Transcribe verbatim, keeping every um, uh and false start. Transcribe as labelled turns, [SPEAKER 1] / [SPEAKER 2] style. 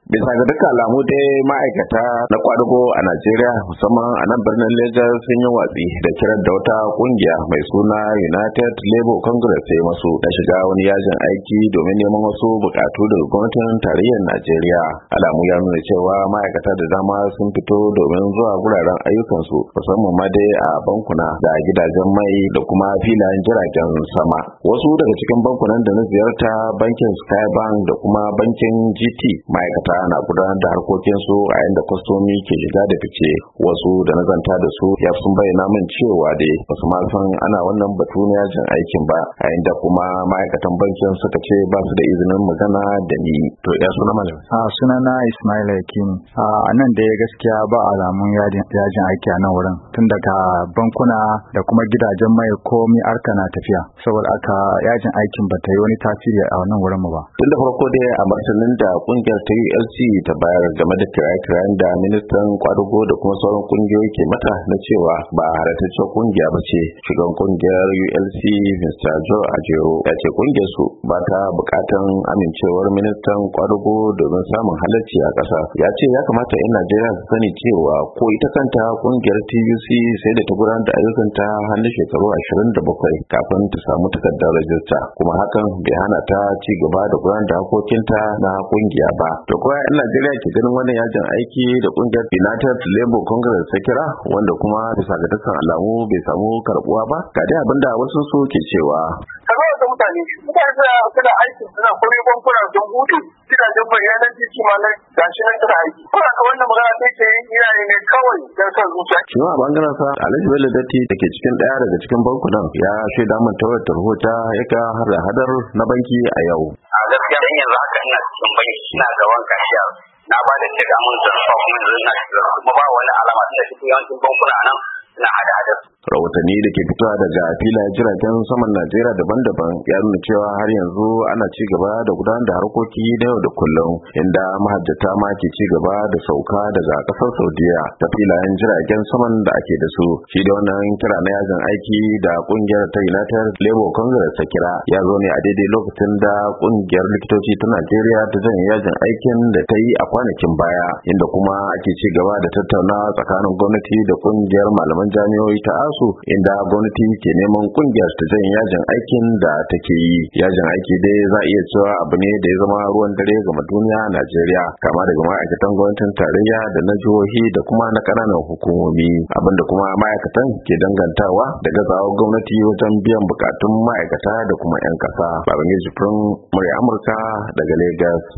[SPEAKER 1] Bisa ga dukkan alamu dai ma'aikata na kwadugo a Najeriya musamman a nan birnin Lagos sun yi watsi da kiran da wata kungiya mai suna United Labour Congress sai masu na shiga wani yajin aiki domin neman wasu bukatu daga gwamnatin tarayyar Najeriya. Alamu ya nuna cewa ma'aikata da dama sun fito domin zuwa guraren ayyukansu musamman ma dai a bankuna da gidajen mai da kuma filayen jiragen sama. Wasu daga cikin bankunan da na ziyarta bankin Skybank da kuma bankin G T ma'aikata na gudanar da harkokinsu a inda kwastomi ke shiga da fice. Wasu da na zanta da su ya sun bayyana min cewa dai basu ma san ana wannan batu na yajin aikin ba, a inda kuma ma'aikatan bankin suka ce ba su da izinin magana da ni. To ya suna malam?
[SPEAKER 2] A sunana Ismail Yakin. A nan da gaskiya ba alamun yajin aiki a nan wurin, tun daga bankuna da kuma gidajen mai komi arka na tafiya, saboda aka yajin aikin ba ta yi wani tasiri a wannan wurin ba.
[SPEAKER 1] Tun da farko dai a martanin da kungiyar ta U L C ta bayar game da kiraye-kirayen da ministan kwadugo da kuma sauran kungiyoyi ke mata na cewa ba halattaccen kungiya ba ce, shugaban kungiyar U L C Mister Joe Ajero ya ce kungiyar su ba ta bukatan amincewar ministan kwadugo domin samun halarci a ƙasa. Ya ce ya kamata 'yan Najeriya su sani cewa ko ita kanta kungiyar T U C sai da ta gudanar da ayyukanta har na shekaru ashirin da bakwai kafin ta samu takardar rajista, kuma hakan bai hana ta ci gaba da gudanar da harkokinta na kungiya ba. To ko 'yan Najeriya ke ganin wannan yajin aiki da kungiyar United Labour Congress ta kira, wanda kuma bisa ga dukkan alamu bai samu karbuwa ba, ga dai abinda wasu su ke cewa.
[SPEAKER 3] Kamar da mutane, mutane suna aiki suna kome bankuna don hutu, gidajen bayanan titi ma na gashi nan suna aiki. Kuna ka wannan magana ta ke yin iyaye ne kawai don son zuciya.
[SPEAKER 1] Shi ma a bangaren sa Alhaji Bello Datti da ke cikin ɗaya daga cikin bankunan ya shaida min tawar tarhota ya ga hadar na banki a yau.
[SPEAKER 4] A gaskiya dan yanzu haka ina cikin banki, ina gaban kashiya. Na ba da cika mun zarfa kuma yanzu ina shiga kuma ba wani alama da cikin yawancin bankuna nan na hada-hada.
[SPEAKER 1] Rahotanni da ke fitowa daga filayen jiragen saman Najeriya daban-daban ya nuna cewa har yanzu ana ci gaba da gudanar da harkoki da yau da kullum, inda mahajjata ma ke ci gaba da sauka daga kasar Saudiya ta filayen jiragen saman da ake da su. Shi da wannan kira na yajin aiki da kungiyar ta United Labour Congress ta kira ya zo ne a daidai lokacin da kungiyar likitoci ta Najeriya ta janye yajin aikin da ta yi a kwanakin baya, inda kuma ake ci gaba da tattauna tsakanin gwamnati da kungiyar malaman jami'o'i ta ASU, inda gwamnati ke neman kungiyar ta janye yajin aikin da take yi. Yajin aiki dai za a iya cewa abu ne da ya zama ruwan dare ga duniya a Najeriya, kama daga ma'aikatan gwamnatin tarayya da na jihohi da kuma na ƙananan hukumomi, abinda kuma ma'aikatan ke dangantawa da gazawar gwamnati wajen biyan bukatun ma'aikata da kuma 'yan ƙasa. Babangiji Firin, murya Amurka daga Lagos.